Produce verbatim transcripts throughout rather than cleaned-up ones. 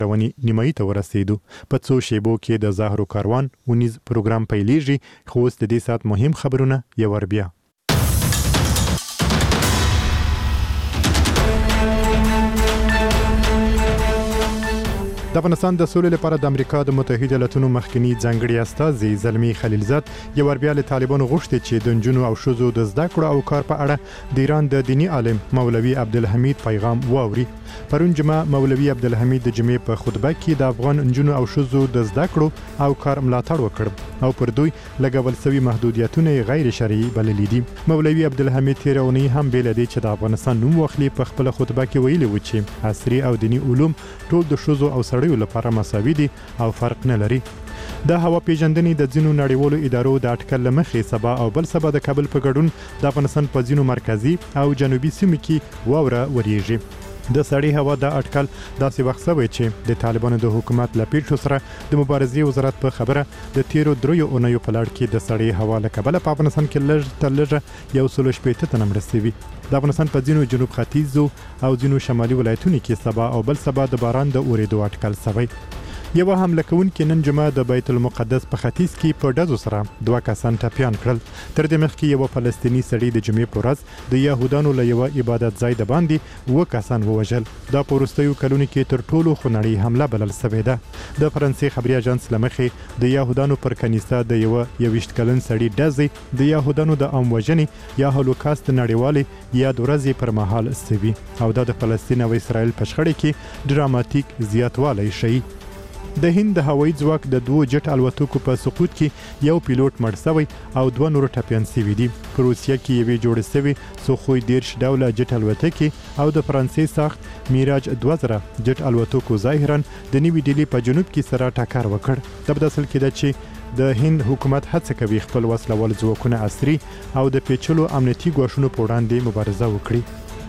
ونی نیمایي ته ورسېدو. په څو شیبو کې د زهرو کاروان ونیز پروګرام پیلېږي. خو اوس د دې سات مهم خبرونه یو ور بیا. د افغانستان د سولې لپاره د امریکا د متحده ایالاتونو مخکنی ځانګړي استازي زلمی خلیلزاد یو ور بیا له طالبانو غوښتي چې د نجونو او ښځو د زده کړو او کار په اړه د ایران د دینی عالم مولوي عبدالحمید پیغام واوري. پرون جمعه مولوي عبدالحمید د جمعې په خطبه کې د افغان نجونو او ښځو د زده کړو او کار ملاتړ وکړ او پر دوی لګول شوی محدودیتونه غیر شرعي بللي دي. مولوي عبدالحمید تیرونی هم بیل دی چې د افغانستان نوم واخلي په خپل خطبه کې ویلي و چې عصري او دینی علوم ټول د ښځو او سړیو لپاره مساوي دي او فرق نه لري. د هوا پیژندنې د ځینو نړیوالو ادارو د اټکل لمخې سبا او بل سبا د کابل په ګډون د افغانستان په ځینو مرکزی او جنوبي سیمو کې واوره وریږي. د سړی هوا د اټکل داسې وخت سوی چې د طالبانو د حکومت له پیښو سره د مبارزې وزارت په خبره د تیرو دریو اونیو په لړ کې د سړی هوا له کبله په افغانستان کې لږ تر لږه یو سل شپېته تنه مړه شوي. د افغانستان په ځینو جنوب ختیځو او ځینو شمالي ولایتونو کې سبا او بل سبا د باران د اورېدو اټکل سوی. یو حمله کوونکې نن جمعه د بیت المقدس په ختیځ کې په ډزو سره دوه کسان ټپیان کړل. تر دې مخکې یو فلسطینی سړی د جمعې په ورځ د یهودانو له یو عبادت ځای د باندې و کسان ووژل. دا په وروستیو کلونو کې تر ټولو خونړۍ حمله بلل شوې ده. د فرانسې خبري اژانس له مخې د یهودانو پر کنیسه د یو یویشت کلن سړی ډزې د یهودانو د عام وژنې یا هولوکاست نړیوالې یاد ورځې پر مهال سوي او دا د فلسطین او اسرائیل په شخړه کې ډراماتیک زیاتوالی ښیي. د هند د هوایي ځواک د دوه جټ الوتکو په سقوط کې یو پیلوټ مړ شوی او دوه نور ټپیان شوي دي. په روسیه کې یوې جوړې شوې سوخوی دیرش ډوله جټ الوتکې او د فرانسې ساخت میراج دوه زره جټ الوتکو ظاهرا د نیوي ډیلي په جنوب کې سره ټکر وکړ. دا په اصل کې ده چې د هند حکومت هڅه کوي خپل وسلوال ځواکونه عصري او د پیچلو امنیتي ګواښونو په وړاندې مبارزه وکړي.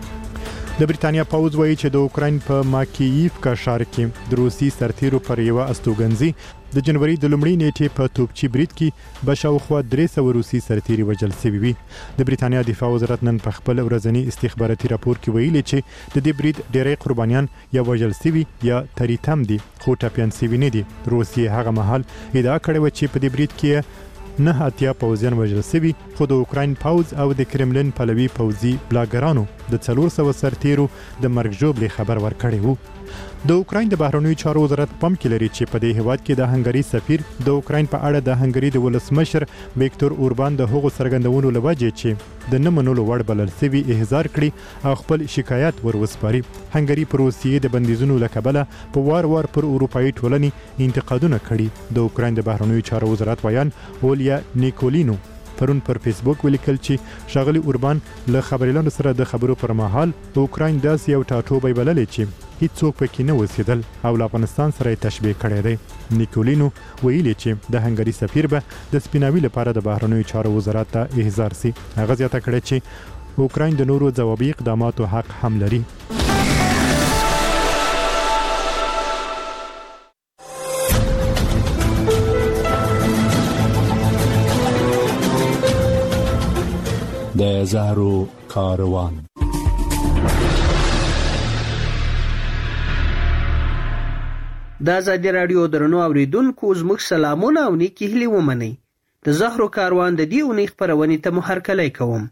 د بریتانیا پوځ وایي چې د اوکراین په ماکییفکا ښار کې د روسي سرتیرو پر یو استوګنځي د جنوري د لومړۍ نیټې په توپچي برید کې به شاوخوا درې سوه روسي سرتیري وژل شوي وي. د بریتانیا دفاع وزارت نن په خپل ورځني استخباراتي راپور کې ویلي چې د دې برید ډېری قربانیان یا وژل شوي یا تریتم دي خو ټپیان شوي نه دي. روسیې هغه مهال ادعا کړې وه چې په دې برید کې نه اتیا پوځیان وژل شوي خو د اوکراین پوځ او د کرملین پلوي پوځي بلاګرانو د څلور سوه سرتیرو د مرګ ژوبلې خبر ورکړی وو. د اوکراین د بهرنیو چارو وزارت پام کې لري چې په دې هیواد کې د هنګري سفیر د اوکراین په اړه د هنګري د ولسمشر ویکتور اوربان د هغو څرګندونو له وجې چې د نه منلو وړ بلل شوي احضار کړي او خپل شکایت ور وسپاري. هنګري په روسیې د بندیزونو له کبله په وار وار پر اروپایي ټولنې انتقادونه کړي. د اوکراین د بهرنیو چارو وزارت ویان اولیا نیکولینو پرون پر فیسبوک ولیکل چې ښاغلي اوربان له خبريالانو سره د خبرو پر مهال اوکراین داسې یو ټاټوبی بللی چې هیڅوک پکې نه اوسېدل او له افغانستان سره یې تشبیه کړی دی. نیکولینو ویلي چې د هنګري سفیر به د سپیناوي لپاره د بهرنیو چارو وزارت ته احضار سي. هغه زیاته کړې چې اوکراین د نورو ځوابي اقداماتو حق هم لري. د زهرو کاروان. د ازادي راډیو درنو اوریدونکو زموږ سلامونه او نیکی هیلې ومنئ. د زهرو کاروان د دې اونۍ خپرونې ته مو هرکلی کوم.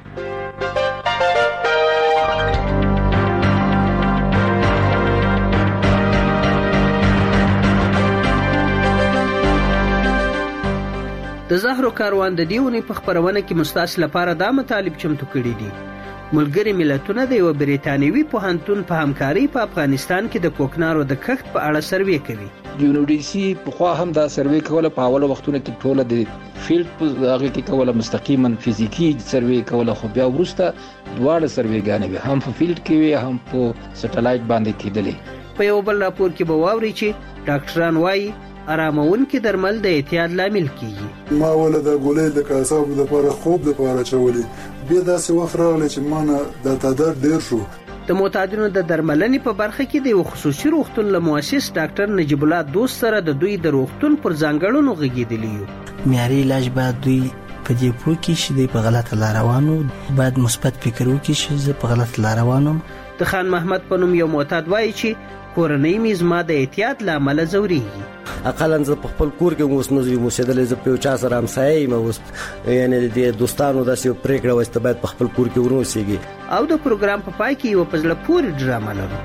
د زهرو کاروان د دې اونۍ په خپرونه کې مستاسو لپاره دا مطالب چمتو کړي دي. ملګري ملتونه د یو بریتانیوي پوهنتون په همکاري په افغانستان کې د کوکنارو د کښت په اړه سروې کوي. یو ډي سي په خوا هم دا سروې کوله. په اول وختونو کې ټوله د فیلډ په هغه کې کوله مستقیما فزیکی سروې کوله، خو بیا ورسته دواړه سروېګانې به هم په فیلډ کې وي هم په سټلایټ باندې کېدلې. په یو بل راپور کې به واوري چې ډاکټران وایي آرامون کې درمل د اعتیاد لامل کیږي. ما ول د ګولې د کاساب د لپاره خوب د لپاره چولې بیا داسې وخت راغلی چې ما نه د تعداد ډیر شو. د معتادینو د درملنې په برخه کې د یو خصوصي روغتون له مؤسس ډاکټر نجیب الله دوست سره د دوی د روغتون پر ځانګړنو غږېدلی یو. معیاري علاج باید دوی په دې پوه کې چې دوی په غلطه لار روانو، باید مثبت فکر وکړي چې زه په غلطه لار روانم. د خان محمد په نوم یو معتاد وایي چې کورنۍ مې زما د احتیاط له امله ځورېږي. اقلا زه په خپل کور کې اوس نه یم اوسېدلی، زه په یو چا سره همسایه یم اوس، یعنې د دوستانو داسې پرېکړه وه چې ته باید په خپل کور کې ونه اوسېږي. او د پروګرام په پای کې یوه په زړه پورې ډرامه لرو.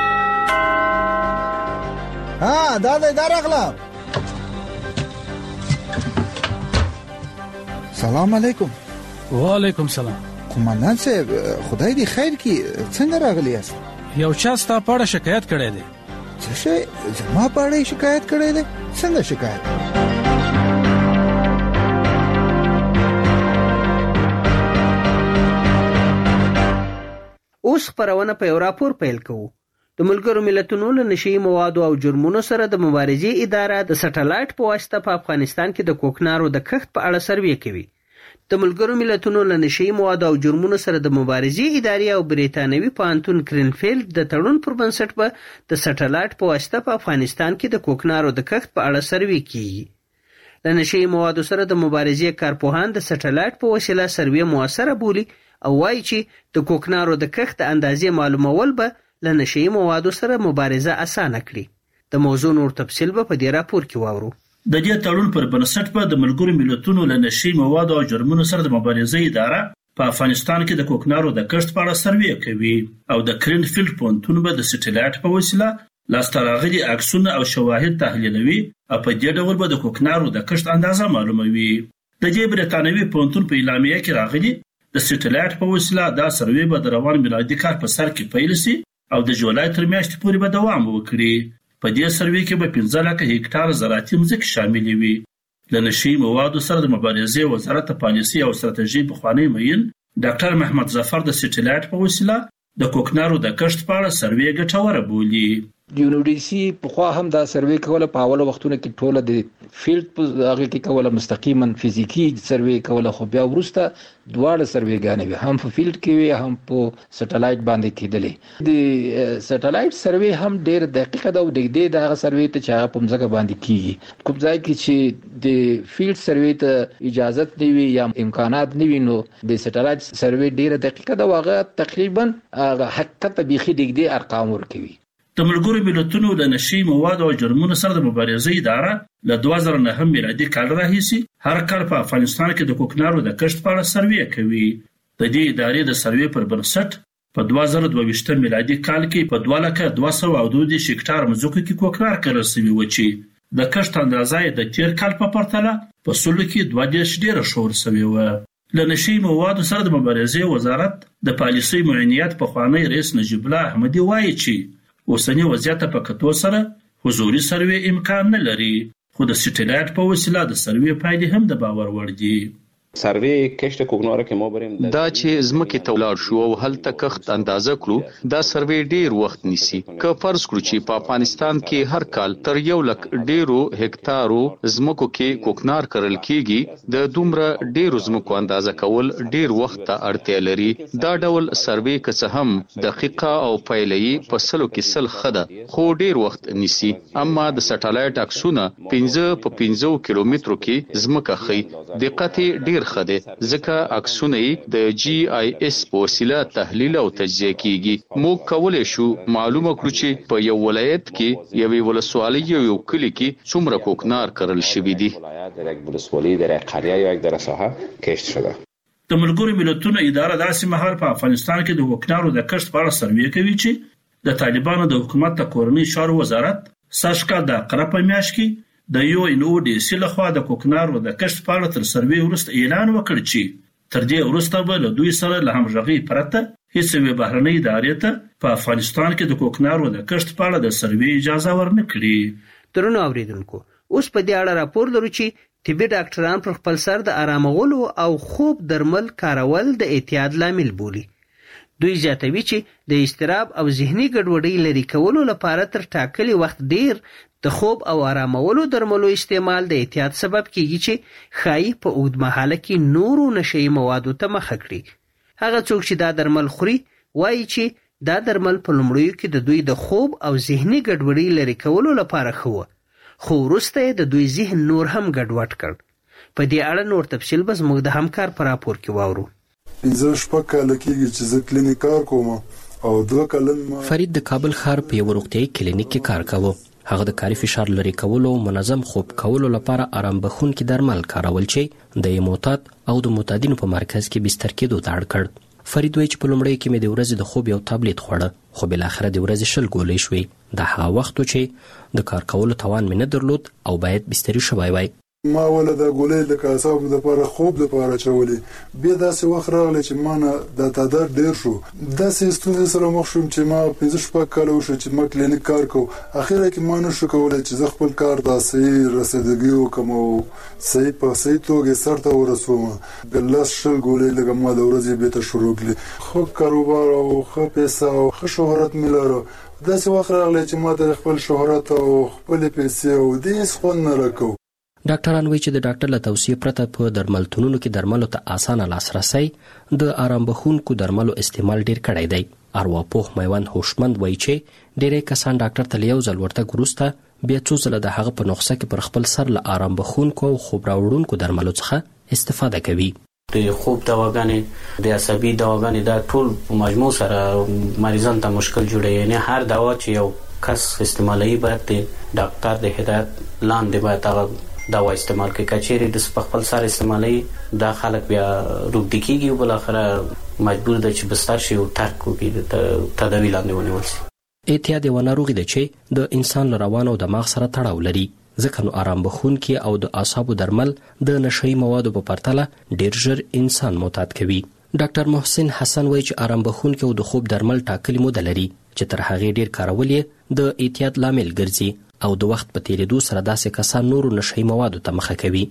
ها دا دی دا راغله. سلام علیکم. وعلیکم سلام. قومندان صاحب خدای دې خیر کړي، څنګه راغلی یاست؟ یو چا ستا په اړه شکایت کړی دی. څه شی؟ زما په اړه شکایت کړی دی؟ څنګه شکایت؟ اوس خپرونه په یو راپور پیل کوو. د ملګرو ملتونو له نشي موادو او جرمونو سره د مبارزې اداره د سټلایټ په واسطه په افغانستان کې د کوکنارو د کښت په اړه سروې کوي. د ملګرو ملتونو له نشي موادو او جرمونو سره د مبارزې ادارې او بریتانوي پوهنتون کرینفیلډ د تړون پر بنسټ په د سټلایټ په واسطه په افغانستان کې د کوکنارو د کښت په اړه سروې کوي. د نشي موادو سره د مبارزې کارپوهان د سټلایټ په وسیله سروې موثره بولي او وایي چې د کوکنارو د کښت اندازې معلومول به له نشي موادو سره مبارزه اسانه کړي. د موضوع نور تفصیل به په دې راپور کې واورو. د دې تړون پر بنسټ په د ملګرو ملتونو له نشي موادو او جرمونو سره د مبارزې اداره په افغانستان کې د کوکنارو د کښت په اړه سروې کوي او د کرینفیلډ پوهنتون به د سټلایټ په وسیله لاسته راغلي عکسونه او شواهد تحلیلوي او په دې ډول به د کوکنارو د کښت اندازه معلوموي. د دې بریتانوي پوهنتون په اعلامیه کې راغلي د سټلایټ په وسیله دا سروې به د روان میلادي کال په سر کې پیل شي او د جولای تر میاشتې پورې به دوام وکړي. په دې سروې کې به پنځه لکه هکټار زراعتي ځمکې شاملې وي. له نشي موادو سره د مبارزې وزارت پالیسي او ستراتیژي پخوانی معین ډاکټر محمد ظفر د سټلایټ په وسیله د کوکنارو د کښت په اړه سروې ګټوره بولي. یو ډي سي په خوا هم دا سروې کوله په اوله وختونو کې ټوله د فیلډ په هغه کې کوله مستقیما فزیکی سروې کوله، خو بیا ورسته دواړه سروېګانې وي، هم په فیلډ کې وي هم په سټلایټ باندې کېدلې. د سټلایټ سروې هم ډېر دقیقه ده او د دې دغه سروې ته چې هغه په ځمکه باندې کیږي. کوم ځای کې چې د فیلډ سروې ته اجازه نه وي یا امکانات نه وي نو د سټلایټ سروې ډېر دقیقه ده او هغه تقریبا حقیقت دقیقې دې ارقام ورکوي. د ملګرو ملتونو له نشي موادو او جرمونو سره د مبارزې اداره له دوه زره نهم میلادي کال راهیسې هر کال په افغانستان کې د کوکنارو د کښت په اړه سروې کوي. د دې ادارې د سروې پر بنسټ په دوه زره دوه ویشت میلادي کال کې په دوه لکه دوه سوه او دوه دېرش هکټار ځمکو کې کوکنار کرل شوي و چې د کښت اندازه د تیر کال په پرتله په سلو کې دوه دېرش ډېره شور شوې وه. له نشي موادو سره د مبارزې وزارت د پالیسي معینیت پخوانی رئیس نجیب الله احمدي وایي چې اوسنی وضعیت په کتو سره حضوري سروې امکان نه لري، خو د سټلایټ په وسیله د سروې پایلې هم د باور وړ دي. سروې کښت کوکنارو کې مو بریم دا چې زمکه تولاړ شو او هلته کښت اندازه کړو، دا سروې ډیر وخت نیسي. که فرض کړو چې په افغانستان کې هر کال تر یو لک ډیرو هکټارو زمکو کې کوکنار کرل کیږي، د دومره ډیرو زمکو اندازه کول ډیر وخت ته اړتیا لري. دا ډول سروې که څه هم دقیقه او پایلې په سلو کې سل خده خو ډیر وخت نیسي. اما د سټلایټ عکسونه پنځه په پنځه کیلومترو کې زمکه خي، دقت ډیر خده ځکه عکسونه د جی آی اس په وسیله تحلیل او تجزیه کیږي. موږ کولای شو معلومه کړو چې په یو ولایت کې یوې ولسوالۍ یا یو کلی کې څومره کوکنار کرل شوی دی. د ملګرو ملتونو اداره داسې مهال په افغانستان کې د کوکنارو د کښت په اړه سروې کوي چې د طالبانو د حکومت د کورنۍ چارو وزارت ساشکا د قره په میاشت کې د یو ان او ډي سي لخوا د کوکنارو د کښت په اړه تر سروې وروسته اعلان وکړ چې تر دې وروسته به له دوی سره له همغږۍ پرته هیڅ یوې بهرنۍ ادارې ته په افغانستان کې د کوکنارو د کښت په اړه د سروې اجازه ورنکړي. درنو اوریدونکو، اوس په دې اړه راپور لرو چې طبي ډاکټران پر خپل سر د آرامولو او خوب درمل کارول د اعتیاد لامل بولي. دوی زیاتوي چې د اضطراب او ذهني ګډوډۍ لرې کولو لپاره تر ټاکلي وخت ډیر د خوب او آرامولو درملو استعمال د اعتیاد سبب کیږي چې ښایي په اوږدمهاله کې نورو نشهیي موادو ته مخه کړي. هغه څوک چې دا درمل خوري وایي چې دا درمل په لومړیو کې د دوی د خوب او ذهني ګډوډۍ لرې کولو لپاره ښه وه، خو وروسته د دوی ذهن نور هم ګډوډ کړ. په دې اړه نور تفصیل به زموږ د همکار په راپور کې واورو. پنځه شپږ کاله کېږي چې زه کلینیک کار کوم او دوه کلن ما فرید د کابل ښار په یو روغتیايي کلینیک کې کار کاوه. هغه د کاري فشار لرې کولو، منظم خوب کولو لپاره آرام بخښونکي درمل کارول چې د معتاد او د معتادینو په مرکز کې بستر کېدو ته اړ کړ. فرید وایي چې په لومړي کې مې د ورځې د خوب یو تابلیت خوړه، خو بالاخره د ورځې شل ګولۍ شوې. دا هغه وخت چې د کار کولو توان مې نه درلود او باید بستري شوی وای. ما ولا د ګولې د کاساب د لپاره خوب د لپاره چولې بیا داسې وخت راغلی چې ما نه د تعداد ډیر شو. داسې ستونزې سره مخ شوم چې ما پنځه شپږ کاله وشو چې ما کلینیک کار کوم. اخیرا کې ما نه شو کولی چې زه خپل کار ته صحیح رسیدګي وکړم او صحیح په صحیح توګه سرته ورسوم. بلس شل ګولې لږه ما د ورځې بیرته شروع کړې. خو کاروبار او ښه پیسه او ښه شهرت مې لرو. داسې وخت راغلی چې ما ته خپل شهرت او خپل پیسې او دې هیڅ خوند نه راکوه. ډاکټران وایي چې د ډاکټر له توصیې پرته په درملتونونو کې درملو ته اسانه لاسرسی د آرام بخښونکو درملو استعمال ډیر کړی دی. ارواپوه میوند هوشمند وایي چې ډیری کسان ډاکټر ته یو ځل ورتګ وروسته بیا څو ځله د هغه په نسخه کې پر خپل سر له آرام بخښونکو او خوب راوړونکو درملو څخه استفاده کوي. د خوب دواګانې، د عصبي دواګانې، دا ټول په مجموع سره مریضان ته مشکل جوړوي. یعنی هر دوا چې یو کس استعمالوي باید د ډاکټر د هدایت لاندې باید هغه دوا استعمال کوي. کچېرې د خپل سر استعمالوي دا خلک بیا روږدي کېږي او بالاخره مجبور دی چې بستر شي او ترک وکړي، د تداوي لاندې ونیول شي. اعتیاد یوه ناروغي ده چې د انسان له روان او دماغ سره تړاو لري، ځکه نو آرام بخښونکي او د اعصابو درمل د نشهیي موادو په پرتله ډیر ژر انسان معتاد کوي. ډاکټر محسن حسن وایي چې آرام بخښونکي او د خوب درمل ټاکلي موده لري چې تر هغې ډیر کارول یې د اعتیاد لامل ګرځي او د وخت په تیریدو سره داسې کسان نورو نشهیي موادو ته مخه کوي.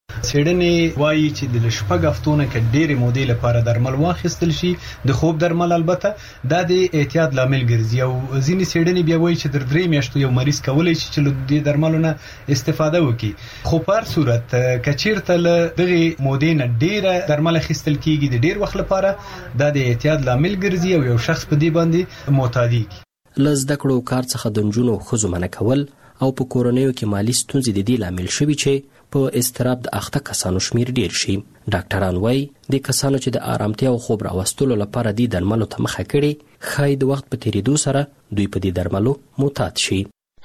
څېړنې وایي چې د شپږ هفتو نه که ډېرې مودې لپاره درمل واخیستل شي، د خوب درمل البته، دا د اعتیاد لامل ګرځي. او ځینې څېړنې بیا وایي چې تر درې میاشتو یو مریض کولی شي چې له دې درملو نه استفاده وکړي. خو په هر صورت که چېرته له دغې مودې نه ډېره درمل اخیستل کېږي د ډېر وخت لپاره، دا د اعتیاد لامل ګرځي او یو شخص په دې باندې معتادېږي. له زده کړو کار څخه د نجونو او ښځو منع کول او په کورنیو کې مالی ستونزې د دې لامل شوي چې په اضطراب د اخته کسانو شمیر ډیر شي. ډاکټران وایي د کسانو چې د آرامتیا او خوب راوستلو لپاره دې درملو ته مخه کړي، ښایي د وخت په تیریدو سره دوی په دې درملو معتاد شي.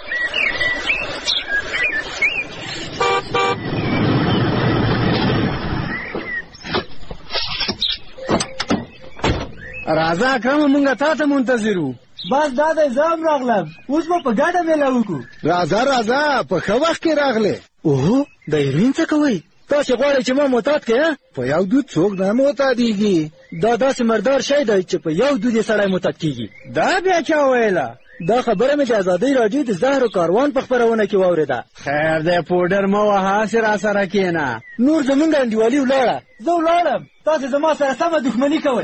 راځه اکرم، مونږ تا ته منتظر وو. بس دا د زام راغلم، اوس به په ګډه میله وکړو. راځه راځه، په ښه وخت کې راغلې. اوهو، د هیروین څه کوئ؟ تاسې غواړئ چې ما معتاد کړې؟ په یو دود څوک نه معتادېږي. دا داسې مردار شی دی چې په یو دود یې سړی معتاد کېږي. دا بیا چا ویله؟ دا خبره مې د ازادۍ راډیو د زهرو کاروان په خپرونه کې واورېده. خیر دی، پوډر مه وهه، هسې راسره کښېنه. نور زمونږ انډیوالي ولاړه. زه ولاړم، تاسې زما سره سمه دښمني کوئ.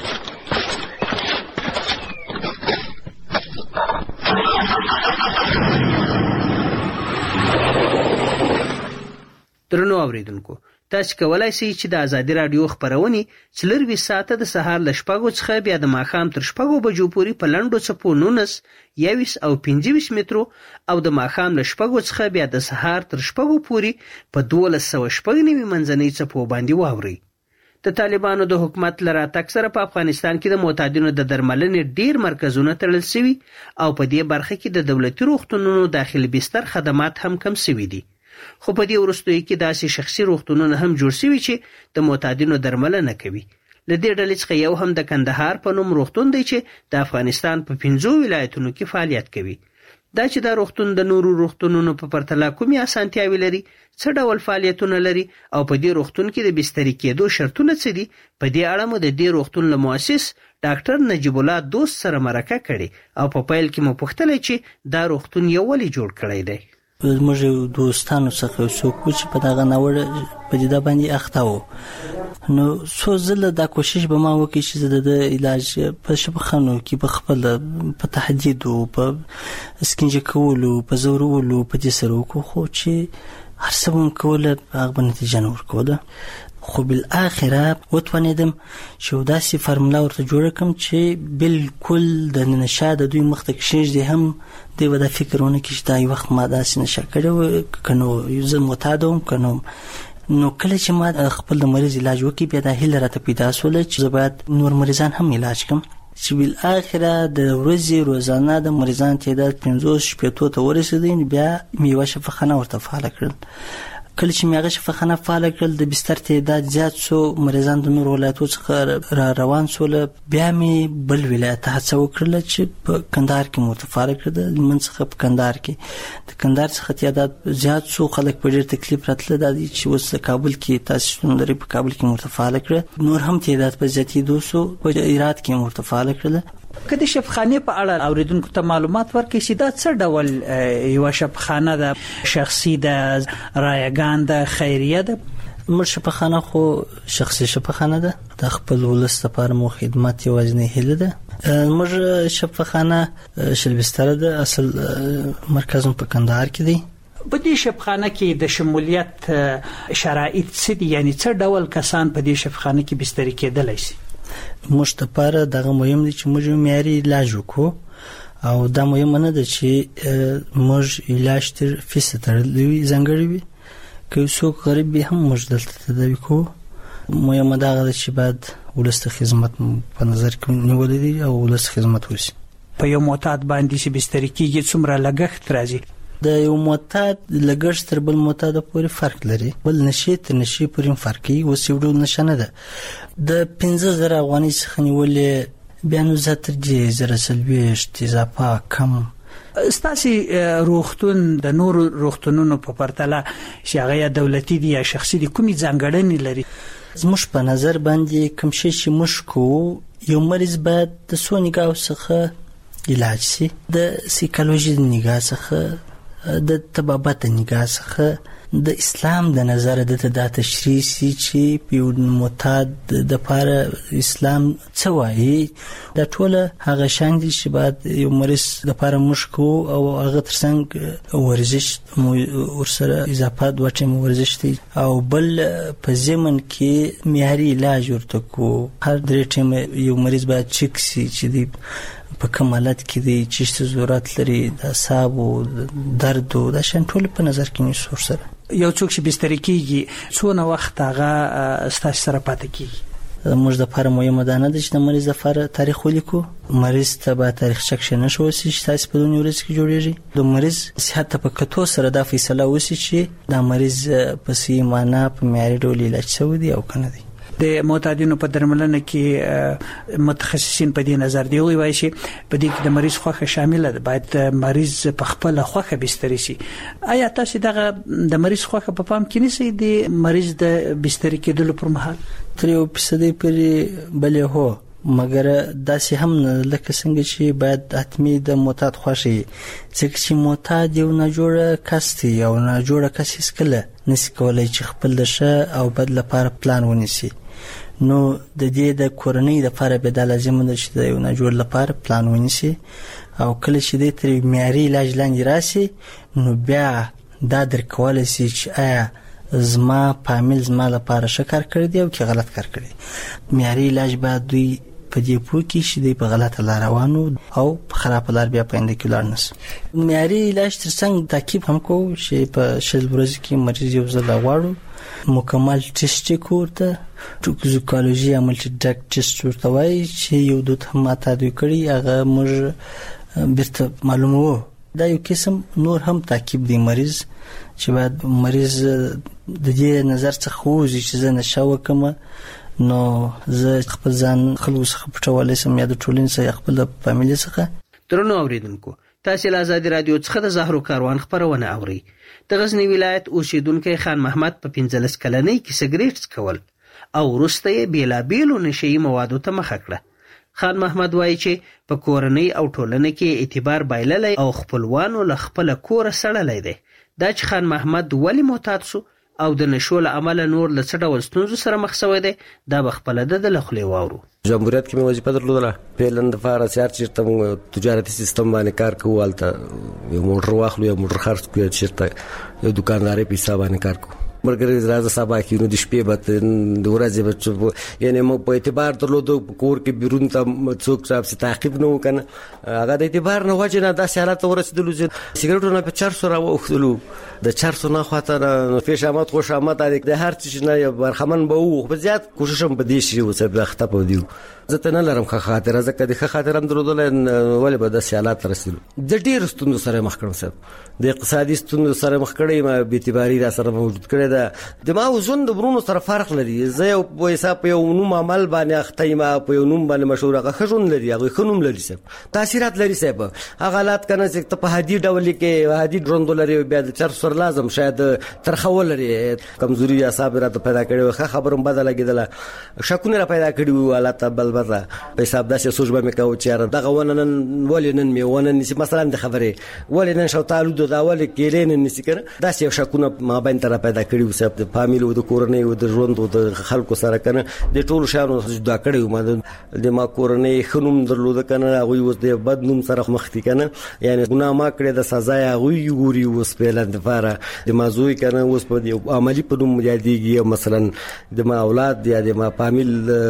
درنو اوریدونکو، تاسو کولای شئ چې د ازادي رادیو خبرونه څلروي ساعته د سهار ل شپږو څخه بیا د ماښام تر شپږو بجو پورې په لنډو څپو نونس یویس او پنځه مترو او د ماښام ل شپږو څخه بیا د سهار تر شپږو پورې په دولس سوه شپږ نوي منځنۍ څپو باندې واورئ. د طالبانو د حکومت له راتګ سره په افغانستان کې د معتادینو د درملنې ډیر مرکزونه تړل شوي او په دې برخه کې د دولتي روغتونونو داخلي بستر خدمات هم کم شوي دي. خو په دې وروستیو کې داسې شخصي روغتونونه هم جوړ شوي چې د معتادینو درملنه کوي. له دې ډلې څخه یو هم د کندهار په نوم روغتون دی چې د افغانستان په پنځو ولایتونو کې فعالیت کوي. دا چې دا روغتون د نورو روغتونونو په پرتله کومې اسانتیاوې لري، څه ډول فعالیتونه لري او په دې روغتون کې د بستري کېدو شرطونه څه دي، په دې اړه مو د دې روغتون له مؤسس ډاکټر نجیب الله دوست سره مرکه کړې او په پیل کې مو پوښتلې چې دا روغتون یې ولې جوړ کړی دی. زموږ دوستانو څخه څوک و چې په دغه ناوړه پدیده باندې اخته و، نو څو ځله دا کوشش به ما وکړي چې زه د علاج په شفاخانو کې په خپل په تهدید او په سکنجه کولو په زورولو په دې سره وکړو، خو چې هر څه به م کوله هغه به نتیجه نه ورکوله. خو بالاخره وتوانېدم چې داسې فارموله ورته جوړه کړم چې بالکل د نشه د دوی مخ ته کښېږدي، هم دوی به دا فکر ونه کړي چې دا یو وخت ما داسې نشه کړې وه، که نو زه معتاد وم، که نو نو کله چې ما خپل د مریض علاج وکړي بیا دا هیله راته پیدا شوله چې زه باید نور مریضان هم علاج کړم. چې بل اخره د ورځې روزانه د مریضان تعداد پنځوس شپږ ته ورسېدل، بیا میوه شفاخانه ورته فعال کړل. کله چې میغه شفاخانه فعال کړل د بستر تعداد زیات سو، مریضان د نور ولایتو څخه را روان سول، بیا می بل ولایت هڅه وکړل چې په کندهار کې متفاعل کړل. من څخه په کندهار کې د کندهار څخه تعداد زیات سو، خلک په ډېر تکلیف راتله د دې چې اوس کابل کې تاسو څنګه په کابل کې متفاعل کړل، نور هم تعداد په زیاتې دوسو په هرات کې متفاعل کړل. کله شفاخانه په اړه اوریدونکو ته معلومات ورکړي چې دا څه ډول یو شفاخانه ده، شخصي ده، رایگان ده، خیریه ده؟ مر شفاخانه خو شخصي شفاخانه ده، د خپل ولس لپاره مو خدمت یوازینی هیله ده. مر شفاخانه شلبستر ده، اصل مرکز په کندهار کې دی. په دې شفاخانه کې د شمولیت شرایط څه دي؟ یعنی څه ډول کسان په دې شفاخانه کې بستر کېدلای شي؟ موږ ته لپاره دغه مهم دي چې موږ معیاري علاج وکړو، او دا مهم نه ده چې موږ علاج تر فیصد تړلوي ځانګړي وي، که څوک غریب وي هم موږ دلته تداوي کوو. مهم دا ده چې باید ولس ته خدمت په نظر کې نیول دي او ولس خدمت وشي. په یو معتاد باندې چې بستر کېږي څومره لګښت راځي؟ د یو معتاد لګښت تر بل معتاد پورې فرق لري، بل نشي تر نشي پورې فرق کوي. اوس یو ډول نشه نه ده، د پنځه زره افغانۍ څخه نیولې بیا نو زه تر دې زره څلوېښت اضافه کم. ستاسو روغتون د نور روغتونونو په پرتله چې هغه دولتي دي یا شخصي دي، کومې ځانګړنې لري؟ زموږ په نظر باندې کوم شی چې موږ کوو، یو مریض باید د څو نگاه څخه علاج شي، د سایکولوژي د نگاه څخه، د طبابت نگاه څخه، د اسلام د نظر د د تشریح سي چې په معتاد د لپاره اسلام څه وایي. د ټوله هغه شان دي چې بعد یو مریض د لپاره مشکو او هغه ترڅنګ ورزش ورسره اضافه د وټه ورزش دي، او بل په زمن کې معیاري علاج ورته کو. هر درې ټیم یو مریض باید چک سي چې دی په کوم حالت کې دی، چې ضرورت لري د اعصاب او درد او د شان ټول په نظر کې نیسو. سره یو څوک چې بستر کېږي څونه وخت هغه ستاسو سره پاتې کېږي؟ موږ د لپاره مهمه ده نه چې د مریض لپاره تاریخ ولیکو. مریض ته به تاریخ چک شنه شو چې تاسو په دونی ورځ کې جوړیږي. د مریض صحت ته په کتو سره دا فیصله وسی چې د مریض په سي معنا په معیاري ډول علاج شوی دی او کنه دی. د معتادینو په درملنه کې متخصصین په دې نظر دی وایي چې په دې کې د مریض خوخه شامل ده، باید مریض په خپل خوخه بستر شي. آیا تاسو دغه د مریض خوخه په پام کې نیسئ د مریض د بستر کېدلو پر مهال؟ تر یو فیصد پورې بلې هو، مګر داسې هم لکه څنګه چې باید حتمی د معتاد خوښي، ځکه چې معتاد یو نه جوړه کس دی او نه جوړه کس هیڅ کله نشي کولای چې خپل د ښه او بد لپاره پلان ونیسي. نو د دې د کورنۍ لپاره به د لازم ده چې د یو نه جوړ لپاره پلان ونیسي، او کله چې د تر معیاري علاج لاندې راسي نو بیا دا درکول شي چې آیا زما فامیل زما لپاره ښه کار کړی دی او کې غلط کار کړی. معیاري علاج باید دوی په دې پوه کې چې د په غلطه لار روانو او په خراب لار بیا پاینده کې لاړ نس. معیاري علاج ترڅنګ تعقیب هم کوو چې په شل ورځې کې مریض یو ځل غواړو مکمل ټیسټ کوړه، ټوکزیکولوژي یا ملټي ډرګ ټیسټ ورته وایي چې یو دوت هم تدوی کړي، هغه موږ بیرته معلومو. دا یو قسم نور هم تعقیب دی مریض چې باید مریض د دې نظر څخه خوځي چې زه نشه وکم نو زه خپل ځان خلوص خپټولې سم یا د ټولین سره خپل فامیلی څخه. درنو اوریدونکو، تاسو له آزاد رادیو څخه د زهرو کاروان خبرونه اوري. د غزنی ولایت اوسیدونکو خان محمد په پنځلس کلنۍ کې سګریټ څکول او وروسته یې بیلابیلو نشئی موادو ته مخه کړه. خان محمد وایي چې په کورنۍ او ټولنه کې اعتبار بایللی او خپلوانو له خپل کور سړلی دی. دا چې خان محمد ولی معتاد شو او د نشو له امله نور له څه ډول ستونزو سره مخ شوی دی، دا به خپله د له خولې واورو. جمهوریت کې مې وظیفه درلودله، پیلن د فاره سیار چېرته موږ تجارتي سیستم باندې کار کوو، هلته یو موټر واخلو یا موټر خرڅ کړو، چېرته یو دوکاندارۍ په حساب باندې کار کوو. مرګ راځه سبا کې نو د شپې به د ورځې به یعنی مو په اعتبار درلودو کور کې بیرون ته څوک صاحب سي تعقیب نه وکنه هغه د اعتبار نه وجه نه داسې حالت ورسېدلو چې سیګریټونه په چارسو راوختلو د چارسو نه خاطر پیشامت خوشامت د هر څه نه یو برخمن به وو په زیات کوشش هم په دې شي وسه بخته په دیو زه ته نه لرم ښه خاطر ځکه د ښه خاطر هم درلودل ولې به داسې حالات رسېدلو د ډېرو ستونزو سره مخ کړم صاحب د اقتصادي ستونزو سره مخ کړی ما بې اعتباري را سره موجود کړی ده د ما ژوند د برونو سره فرق لري زه یو په حساب په یو نوم عمل باندې اخته یم په یو نوم باندې مشهور هغه ښه ژوند لري هغه ښه نوم لري صاحب تاثیرات لري صاحب هغه حالات کنه چې ته په هدي ډول کې هدي ژوند لري بیا د چر سر لازم شاید ترخول لري کمزوري اعصاب را پیدا کړي ښه خبرم بدل کېدله شکونه را پیدا کړي حالات بل بل په حساب داسې سوچ به مې کوو چې دغه ونن ولې نن مې ونن نسی مثلا د خبرې ولې نن شو تعالو دا ولې کېلې نن نسی کړه داسې یو شکونه ما باندې تر پیدا کړي وسه د فامیل او د کورنۍ او د ژوند او د خلکو سره کنه د ټولو شانو جدا کړي ما د ما کورنۍ خنوم درلود کنه هغه اوس د بد نوم سره مخ دي کنه یعنی ګناه ما کړې د سزا هغه ګوري اوس په لاندې فاره د مازوي کنه اوس په عملی په نوم یادېږي مثلا د ما اولاد یا د ما فامیل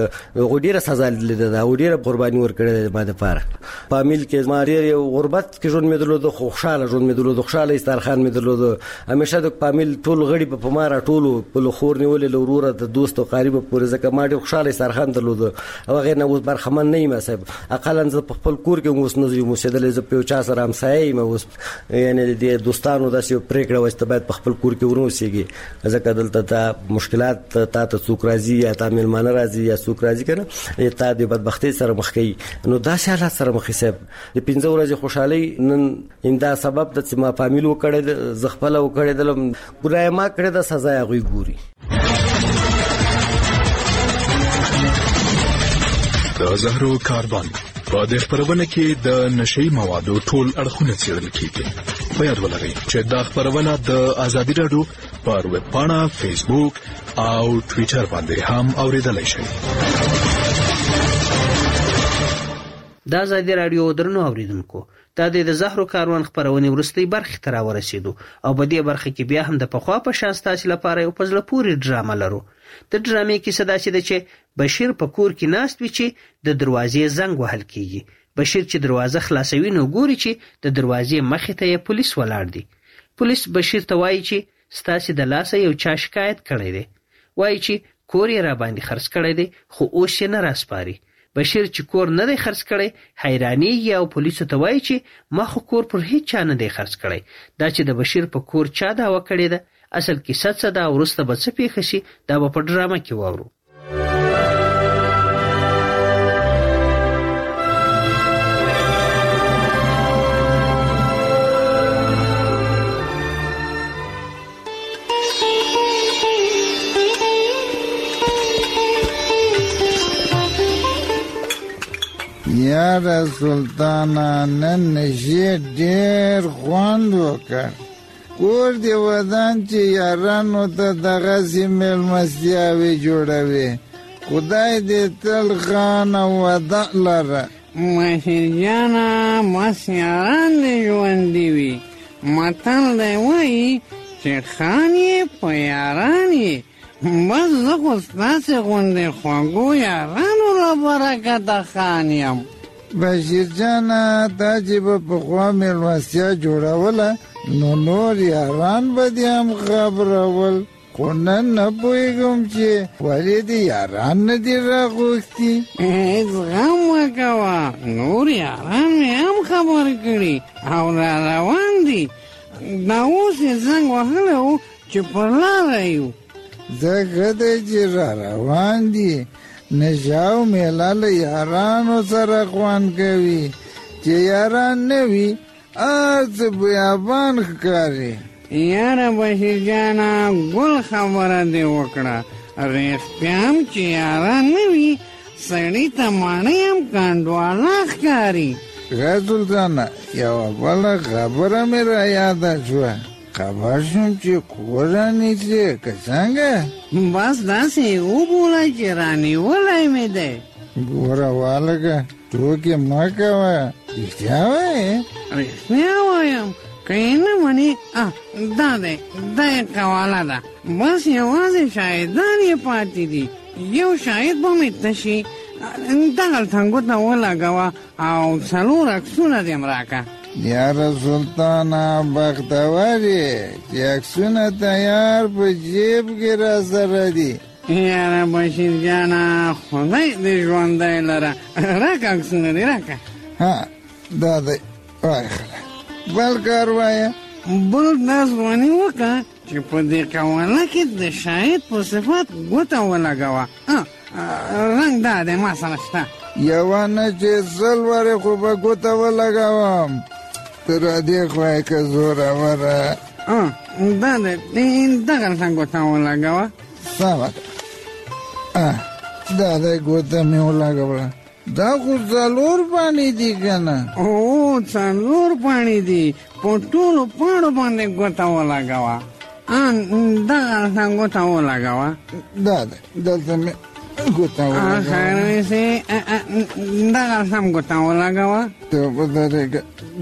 غوډیره سزا لیدل دا ډیره قرباني ورکړې ما د پاره فامیل کې ما ډیره غربت کې ژوند مې درلود خو خوشاله ژوند مې درلود خوشاله استرخان مې درلود همیشه د فامیل ټول غړي په مارا ټولو په لخور نیولې لورور د دوست او قریب پورې ځکه ما ډیر خوشاله استرخان درلود او غیر نه اوس برخمن نه یم صاحب اقلا زه په خپل کور کې اوس نظر موسیدل زه په چا سره همسایه یم اوس یعنی د دوستانو داسې پریکړه وسته باید په خپل کور کې ورنوسیږي ځکه دلته تا مشکلات تا ته څوک راځي یا تا مېلمانه راځي یا څوک راځي کنه تا د بدبختی سره مخ کوي نو دا حالات سره مخ حساب د پنځه ورځې خوشحالي نن انده سبب د چې ما فامیل وکړې ز خپل وکړې دلم ګرای ما کړې د سزا غوي ګوري د زهرو کاروان په دې خبرونه کې د نشئی موادو ټول اړخونه څېړل کیږي په یاد ولرئ چې دا خبرونه د ازادي راډیو پر ویب پاڼه فیسبوک او ټوئیټر باندې هم اوریدلای شئ د ازادي راډیو درنو اوریدونکو دا د زهرو کاروان خبرونه ورستي برخه تر ورسېدو او په دې برخه کې بیا هم د پخوا په شان ستاسو لپاره یو پزله پوری ډرامه لرو د ډرامې کې صدا چې د چې بشیر په کور کې ناست وي چې د دروازې زنګ وهل کیږي بشیر چې دروازه خلاصوي نو ګوري چې د دروازې مخې ته یې پولیس ولاړ دي پولیس بشیر ته وایي چې ستاسو د لاسه یو چا شکایت کړی دی وایي چې کور یې را باندې خرڅ کړی دی خو اوس یې نه راسپاري بشیر چې کور نه دی خرڅ کړی حیرانېږي او پولیسو ته وایي چې ما خو کور پر هیڅ چا نه دی خرڅ کړی دا چې د بشیر په کور چا دعوه کړې ده اصل کیسه څه ده وروسته به څه پیښه شي دا به په ډرامه کې واورو یاره سلطانا نن نشي ډېر خوند وکړ کور دی ودان چې یارانو ته دغسې مېلمستیاوې جوړوي خدای دې تل خان او وده لره مشر جانه مس یاران دې ژوندي وي متل دی وایي چې خان یې په یاران یې بس زه خو ستاسې غوندې خوږو یارانو له برکته خان یم بشیر جانه تا چې به پخوا مېلمستیا جوړوله نو نور یاران به دې هم خبرول خو نن نه پوهېږم چې ولې دې یاران نه دي راغوښتي هېڅ غم مه کوه نور یاران مې هم خبر کړي او را روان دي دا اوس یې زنګ وهلی و چې پر لاره یو ځکه دی چې را روان دي نشه او میله له یارانو سره خوند کوي چې یاران نه وي هر څه بیابان ښکاري یاره بشیر جانه ګل خبره دې وکړه رښتیا هم چې یاران نه وي سړي ته ماڼۍ هم کنډواله ښکاري ښه سلطانه یوه بله خبره مې را یاده شوه خبر شم چې کور رانیسې که څنګه بس داسې وبوله چې رانیولی مې دی ګوره والګه ټوکې مه کوه رښتیا وایې رښتیا وایم که یې نه منې دا دی دا یې قواله ده بس یوازې شاهدان یې پاتې دي یو شاهد به مې تشي دغلته ګوته ولګوه او څلور عکسونه دې م راکړه یاره سلطانه بختور یې چې عکسونه تیار په جیب کې را سره دي یاره بشیر جانه خدای دې ژوندی لره راکړه عکسونه دې راکړه ها دا دی وایه خله بل کار وایه بل داس ونې وکړه چې په دې قواله کې د شاهد په صفت ګوته ولګوه رنګ دا دی ما سره شته یوه نه چې سل ورې خو به ګوته ولګوم ته را دې خوا یې که زوروره دا دی دغلته ګوته ولګوه سمه ده دا دی ګوته مې ولګوله دا خو څلور پاڼې دي که نه او څلور پاڼې دي په ټولو پاڼو باندې ګوته ولګوه دغلته ګوته ولګوه دا دی دلته مې ګوته ولګوه خیر ویسې دغلته هم ګوته ولګوه ته په درېږه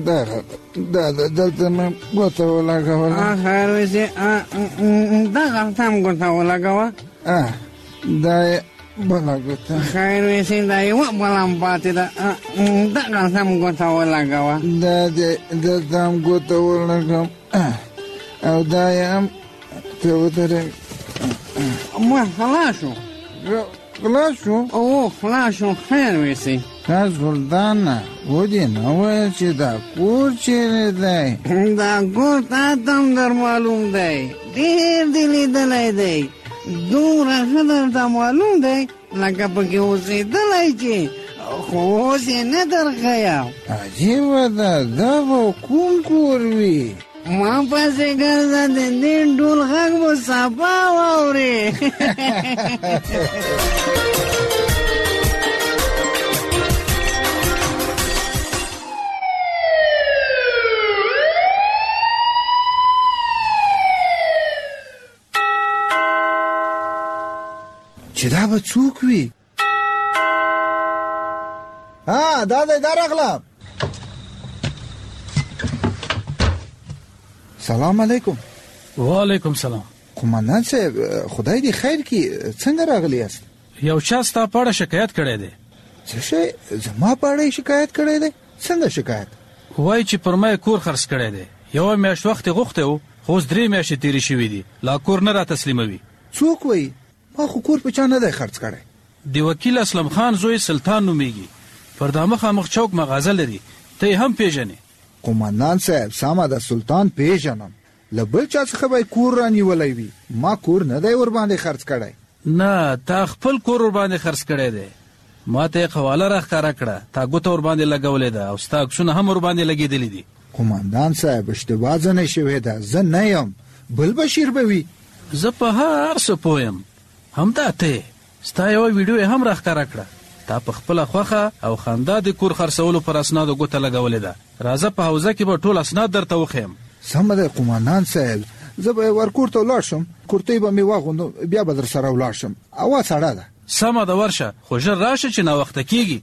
دا ده دلته مې ګوته ولګوله خیر ویسې دغلته هم ګوته ولګوه دا یې بله ګوته خیر ویسې دا یوه بله هم پاتې ده دغلته هم ګوته ولګوه دا دی دلته هم ګوته ولګوم او دا یې هم ته ودرېږه ما خلاص شو خلاص شو او خلاص شو خیر ویسې ښه سلطانه ودې نه ویل چې دا کور چیرې دی دا کور تا ته هم در معلوم دی ډېر دې لیدلی دی دومره ښه درته معلوم دی لکه پکې اوسېدلی چې خو اوس یې نه درښیم عجیبه ده دا به کوم کور وي ما پسې ګرځه د دې ډول غږ به صفا واورې چې دا به څوک وي ها دا دی دا راغلم سلام علیکم وعلیکم سلام قمندان صاحب خدای دې خیر کړي څنګه راغلی یاست یو چا ستا په اړه شکایت کړی دی څه شی زما په اړه شکایت کړی دی څنګه شکایت وایي چې پر ما کور خرڅ کړی دی یوه میاشت وخت یې غوښتی و خو اوس درې میاشتې تېرې شوي دي لا کور نه را تسلیموي څوک وایي ما خو کور په چا نه دی خرڅ کړی د وکیل اسلم خان زوی سلطان نومیږي پر دا مخامخ چوک مغازه لري ته یې هم پیژنې قمندان صاحب سمه ده سلطان پیژنم له بل چا څخه به کور رانیولی وي ما کور نه دی ورباندې خرڅ کړی نه تا خپل کور ورباندې خرڅ کړی دی ما ته یې قواله راښکاره کړه تا ګوته ورباندې لګولې ده او ستا عکسونه هم ورباندې لګېدلي دي قمندان صاحب اشتباه ځنې شوې ده زه نه یم بل بشیر به وي زه په هر څه پوه یم همدا ته ستا یوه ویډیو یې هم راښکاره کړه تا په خپله خوښه او خندا د کور خرڅولو پر اسنادو ګوته لګولې ده راځه په حوزه کې به ټول اسناد درته وښیم سمه ده قمندان صاحب زه به ورکور ته ولاړ شم کورتۍ به مې واغوندم بیا به در سره ولاړ شم هوا سړه ده سمه ده ورشه خو ژر راشه چې ناوخته کېږي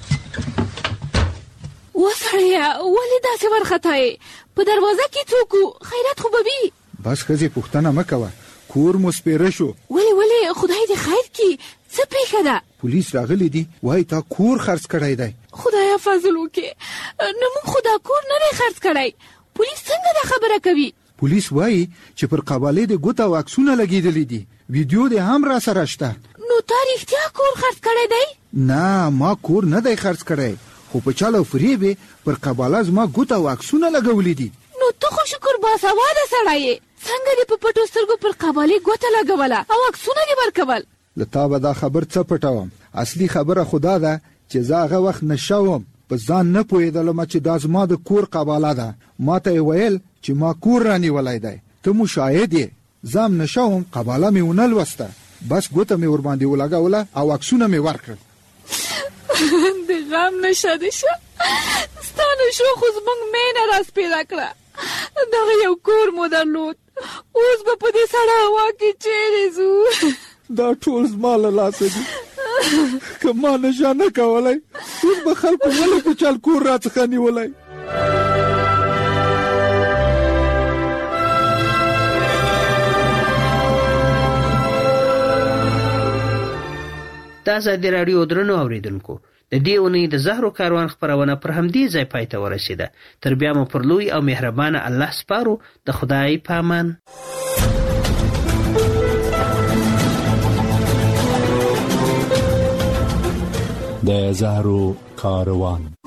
وسړیه ولې داسې وارخطایې په دروازه کې څوک و خیرات خو به وي بس ښځې پوښتنه مه کوه کور مو سپېره شو ولې ولې خدای دې خیر کړي څه پېښه ده پولیس راغلی دي وایي تا کور خرڅ کړی دی خدایه فضل وکړې نه موږ خو دا کور نه دی خرڅ کړی پولیس څنګه دا خبره کوي پولیس وایي چې پر قبالې د ګوته او عکسونه لګېدلي دي ویډیو دې هم را سره شته نو تا رښتیا کور خرڅ کړی دی نه ما کور نه دی خرڅ کړی خو په چل او فریب یې پر قباله زما ګوته او عکسونه لګولي دي نو ته خو شکر باسواده سړی یې څنګه دې په پټو سترګو پر قبالې ګوته لګوله او عکسونه دې ورکول له تا به دا خبر څه پټوم اصلي خبره خو دا ده چې زه هغه وخت نشه وم په ځان نه پوهېدلم چې دا زما د کور قباله ده ما ته یې ویل چې ما کور رانیولی دی ته مو شاهد یې زه هم نشه وم قباله مې ونه لوسته بس ګوته مې ورباندې ولګوله او عکسونه مې ورکړل د غم نشه دې شه ستا نشو خو زموږ مینه راسپېره کړه دغه یو کور مو درلود اوس به په دې سړه هوا کې چیرې ځو دا ټول زما له لاسه دي که ما نشه نه کولی اوس به خلکو ولې په چل کور راڅخه نیولی د ازادي راډیو درنو اوریدونکو د دې اونۍ د زهرو کاروان خپرونه پر همدې ځای پای ته ورسېده. تر بیا مو پر لوی او مهربانه الله سپارو. د خدای په امان. د زهرو کاروان.